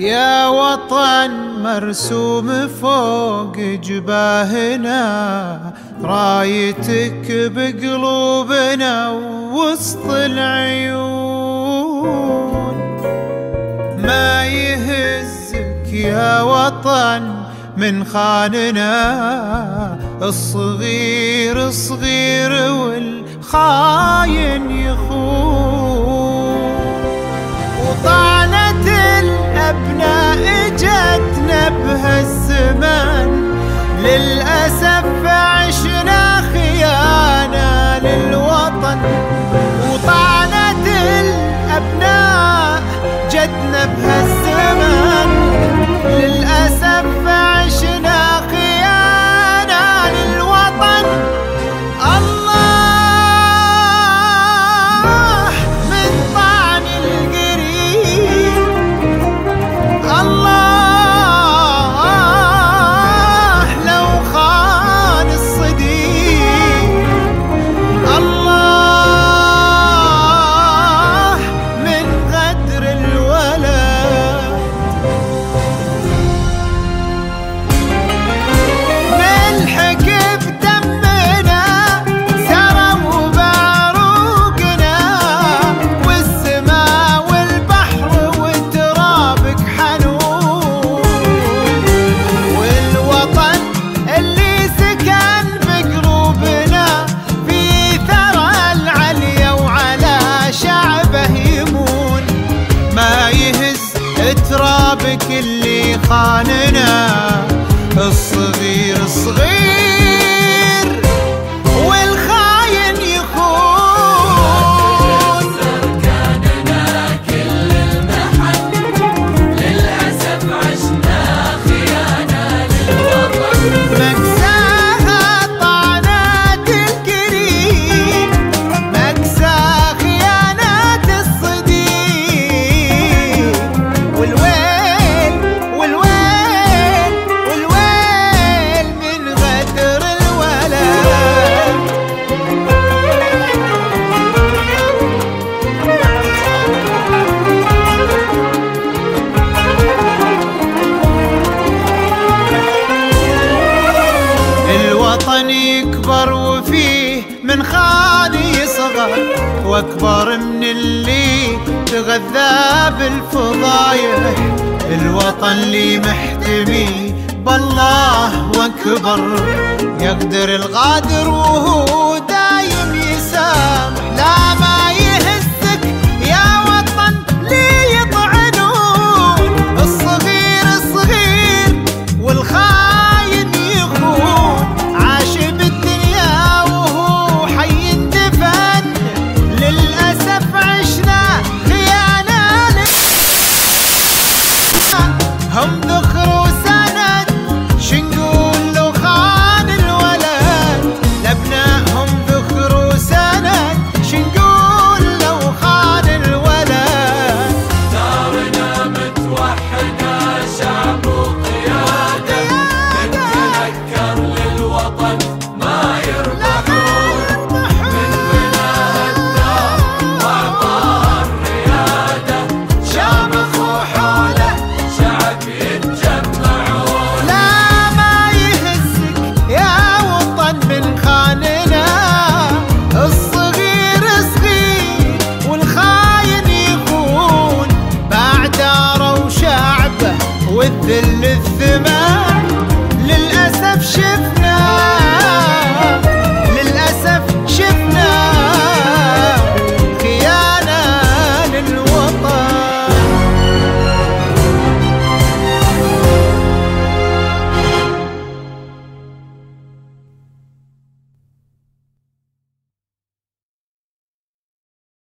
يا وطن مرسوم فوق جباهنا، رايتك بقلوبنا وسط العيون. ما يهزك يا وطن من خاننا، الصغير صغير والخاين يخون. وطعنت الأبناء جتنا بهالزمن، للأسف عشنا خيانة للوطن. وطعنت الأبناء جتنا بهالزمن، للأسف عشنا خيانة للوطن. الله من طعن القريب، الله لو خان الصديق، الله من غدر الولد. ملحق بدمنا سروا بعروقنا، والسماء والبحر وترابك حنون. والوطن اللي سكن بقلوبنا، في ثرى العليا وعلى شعبه يمون. ما يهز ترابك اللي خاننا، الصغير صغير والخاين يخون. كاننا كل المحن، للأسف عشنا خيانة للوطن. مكساها طعنات القريب، مكسى خيانات الصديق. والويل والويل والويل من غدر الولد. الوطن يكبر وفيه من خان يصغر، واكبر من اللي تغذى بالفضايح. الوطن اللي محتمي بالله واكبر، يقدر الغادر وهو دايم يسامح. لا ما يهزك يا وطن لي يطعنون، الصغير صغير والخاين يخون. عاش بالدنيا وهو حي اندفن، للأسف عشنا خيانة هم ذخر